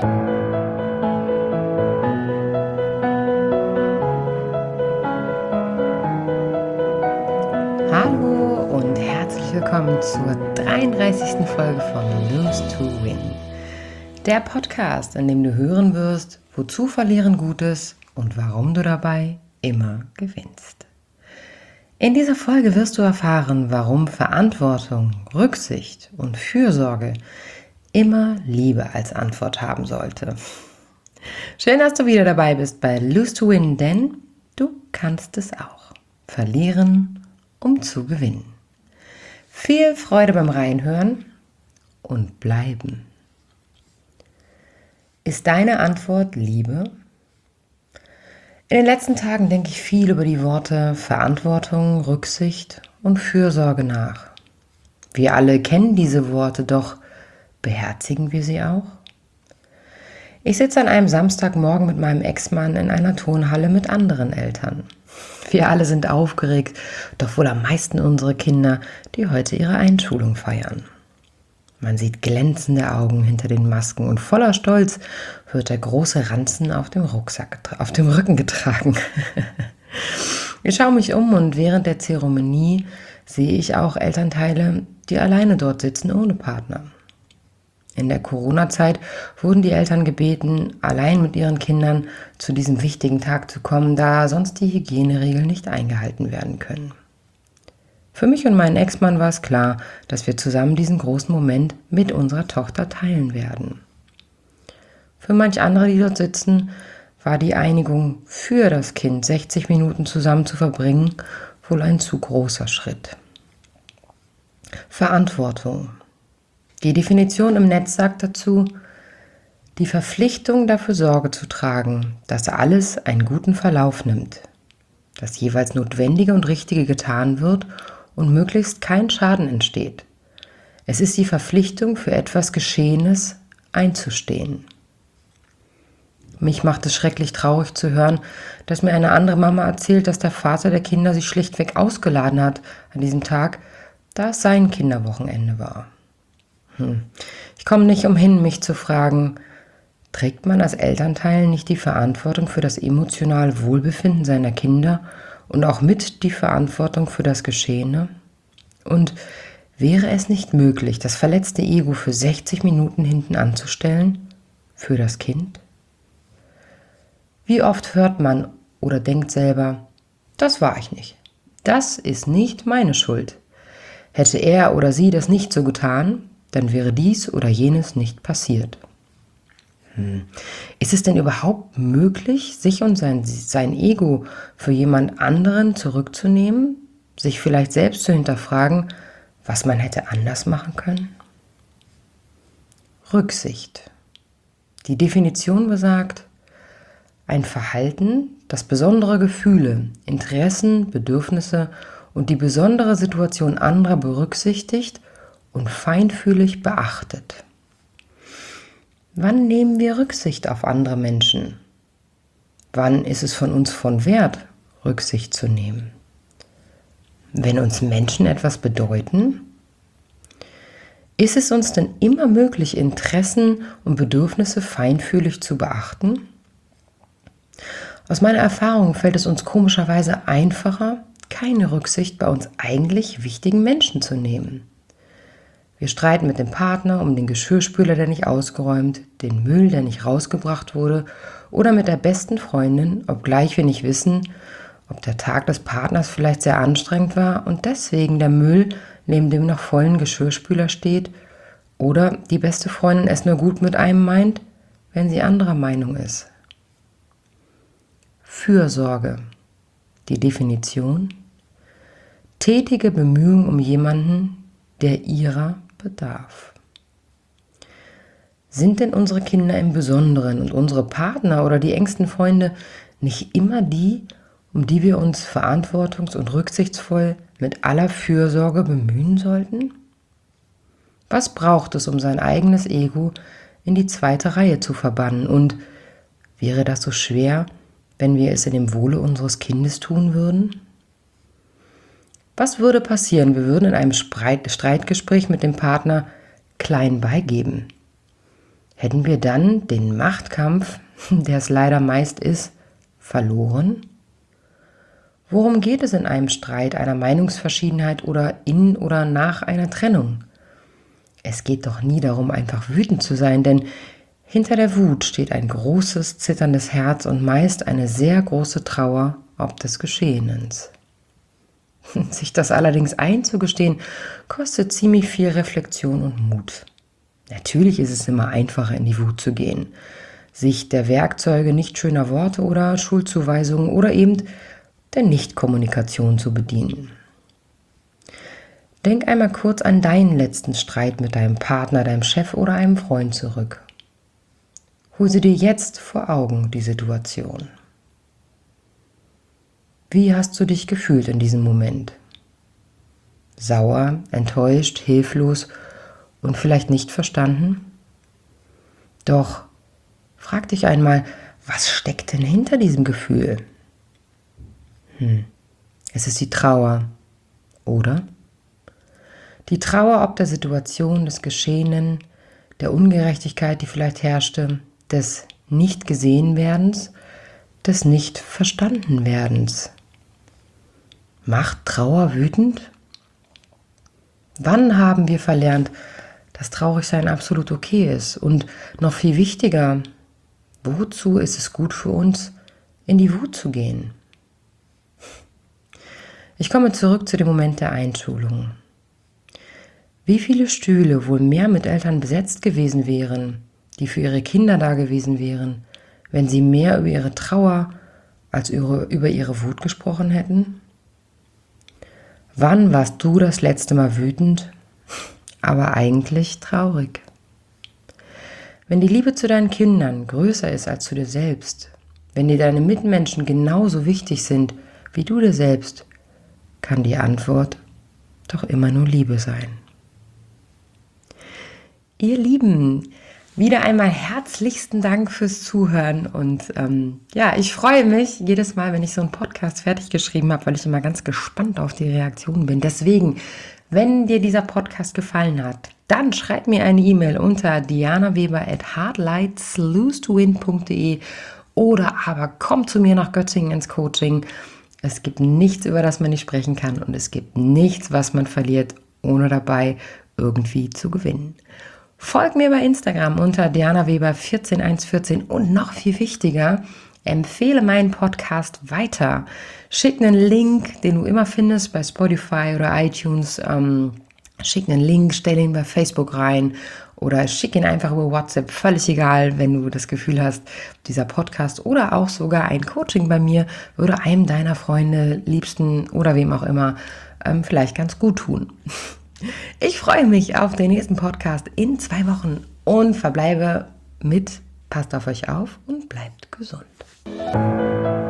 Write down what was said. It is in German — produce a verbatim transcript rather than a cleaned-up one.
Hallo und herzlich willkommen zur dreiunddreißigsten Folge von Lose to Win. Der Podcast, in dem du hören wirst, wozu Verlieren gut ist und warum du dabei immer gewinnst. In dieser Folge wirst du erfahren, warum Verantwortung, Rücksicht und Fürsorge immer Liebe als Antwort haben sollte. Schön, dass du wieder dabei bist bei Lose to Win, denn du kannst es auch. Verlieren, um zu gewinnen. Viel Freude beim Reinhören und bleiben. Ist deine Antwort Liebe? In den letzten Tagen denke ich viel über die Worte Verantwortung, Rücksicht und Fürsorge nach. Wir alle kennen diese Worte, doch beherzigen wir sie auch? Ich sitze an einem Samstagmorgen mit meinem Ex-Mann in einer Turnhalle mit anderen Eltern. Wir alle sind aufgeregt, doch wohl am meisten unsere Kinder, die heute ihre Einschulung feiern. Man sieht glänzende Augen hinter den Masken und voller Stolz wird der große Ranzen auf dem Rucksack, auf dem Rücken getragen. Ich schaue mich um und während der Zeremonie sehe ich auch Elternteile, die alleine dort sitzen ohne Partner. In der Corona-Zeit wurden die Eltern gebeten, allein mit ihren Kindern zu diesem wichtigen Tag zu kommen, da sonst die Hygieneregeln nicht eingehalten werden können. Für mich und meinen Ex-Mann war es klar, dass wir zusammen diesen großen Moment mit unserer Tochter teilen werden. Für manch andere, die dort sitzen, war die Einigung für das Kind, sechzig Minuten zusammen zu verbringen, wohl ein zu großer Schritt. Verantwortung. Die Definition im Netz sagt dazu, die Verpflichtung dafür Sorge zu tragen, dass alles einen guten Verlauf nimmt, dass jeweils Notwendige und Richtige getan wird und möglichst kein Schaden entsteht. Es ist die Verpflichtung, für etwas Geschehenes einzustehen. Mich macht es schrecklich traurig zu hören, dass mir eine andere Mama erzählt, dass der Vater der Kinder sich schlichtweg ausgeladen hat an diesem Tag, da es sein Kinderwochenende war. Hm. Ich komme nicht umhin, mich zu fragen, trägt man als Elternteil nicht die Verantwortung für das emotionale Wohlbefinden seiner Kinder und auch mit die Verantwortung für das Geschehene? Und wäre es nicht möglich, das verletzte Ego für sechzig Minuten hinten anzustellen? Für das Kind? Wie oft hört man oder denkt selber, das war ich nicht. Das ist nicht meine Schuld. Hätte er oder sie das nicht so getan, dann wäre dies oder jenes nicht passiert. Hm. Ist es denn überhaupt möglich, sich und sein, sein Ego für jemand anderen zurückzunehmen, sich vielleicht selbst zu hinterfragen, was man hätte anders machen können? Rücksicht. Die Definition besagt, ein Verhalten, das besondere Gefühle, Interessen, Bedürfnisse und die besondere Situation anderer berücksichtigt und feinfühlig beachtet. Wann nehmen wir Rücksicht auf andere Menschen? Wann ist es von uns von Wert, Rücksicht zu nehmen? Wenn uns Menschen etwas bedeuten? Ist es uns denn immer möglich, Interessen und Bedürfnisse feinfühlig zu beachten? Aus meiner Erfahrung fällt es uns komischerweise einfacher, keine Rücksicht bei uns eigentlich wichtigen Menschen zu nehmen. Wir streiten mit dem Partner um den Geschirrspüler, der nicht ausgeräumt, den Müll, der nicht rausgebracht wurde, oder mit der besten Freundin, obgleich wir nicht wissen, ob der Tag des Partners vielleicht sehr anstrengend war und deswegen der Müll neben dem noch vollen Geschirrspüler steht, oder die beste Freundin es nur gut mit einem meint, wenn sie anderer Meinung ist. Fürsorge. Die Definition: tätige Bemühung um jemanden, der ihrer bedarf. Sind denn unsere Kinder im Besonderen und unsere Partner oder die engsten Freunde nicht immer die, um die wir uns verantwortungs- und rücksichtsvoll mit aller Fürsorge bemühen sollten? Was braucht es, um sein eigenes Ego in die zweite Reihe zu verbannen? Und wäre das so schwer, wenn wir es in dem Wohle unseres Kindes tun würden? Was würde passieren? Wir würden in einem Streit- Streitgespräch mit dem Partner klein beigeben. Hätten wir dann den Machtkampf, der es leider meist ist, verloren? Worum geht es in einem Streit, einer Meinungsverschiedenheit oder in oder nach einer Trennung? Es geht doch nie darum, einfach wütend zu sein, denn hinter der Wut steht ein großes, zitterndes Herz und meist eine sehr große Trauer ob des Geschehens. Sich das allerdings einzugestehen, kostet ziemlich viel Reflexion und Mut. Natürlich ist es immer einfacher, in die Wut zu gehen, sich der Werkzeuge nicht schöner Worte oder Schuldzuweisungen oder eben der Nichtkommunikation zu bedienen. Denk einmal kurz an deinen letzten Streit mit deinem Partner, deinem Chef oder einem Freund zurück. Hol sie dir jetzt vor Augen, die Situation. Wie hast du dich gefühlt in diesem Moment? Sauer, enttäuscht, hilflos und vielleicht nicht verstanden? Doch frag dich einmal, was steckt denn hinter diesem Gefühl? Hm, es ist die Trauer, oder? Die Trauer ob der Situation, des Geschehenen, der Ungerechtigkeit, die vielleicht herrschte, des Nicht-Gesehen-Werdens, des Nicht-Verstanden-Werdens. Macht Trauer wütend? Wann haben wir verlernt, dass Traurigsein absolut okay ist? Und noch viel wichtiger, wozu ist es gut für uns, in die Wut zu gehen? Ich komme zurück zu dem Moment der Einschulung. Wie viele Stühle wohl mehr mit Eltern besetzt gewesen wären, die für ihre Kinder da gewesen wären, wenn sie mehr über ihre Trauer als über ihre Wut gesprochen hätten? Wann warst du das letzte Mal wütend, aber eigentlich traurig? Wenn die Liebe zu deinen Kindern größer ist als zu dir selbst, wenn dir deine Mitmenschen genauso wichtig sind wie du dir selbst, kann die Antwort doch immer nur Liebe sein. Ihr Lieben, wieder einmal herzlichsten Dank fürs Zuhören und ähm, ja, ich freue mich jedes Mal, wenn ich so einen Podcast fertig geschrieben habe, weil ich immer ganz gespannt auf die Reaktionen bin. Deswegen, wenn dir dieser Podcast gefallen hat, dann schreib mir eine E-Mail unter dianaweber at hardlightslose punkt de oder aber komm zu mir nach Göttingen ins Coaching. Es gibt nichts, über das man nicht sprechen kann und es gibt nichts, was man verliert, ohne dabei irgendwie zu gewinnen. Folg mir bei Instagram unter dianaweber eins vier eins eins vier und noch viel wichtiger, empfehle meinen Podcast weiter. Schick einen Link, den du immer findest bei Spotify oder iTunes. Ähm, schick einen Link, stell ihn bei Facebook rein oder schick ihn einfach über WhatsApp. Völlig egal, wenn du das Gefühl hast, dieser Podcast oder auch sogar ein Coaching bei mir würde einem deiner Freunde, Liebsten oder wem auch immer ähm, vielleicht ganz gut tun. Ich freue mich auf den nächsten Podcast in zwei Wochen und verbleibe mit, passt auf euch auf und bleibt gesund.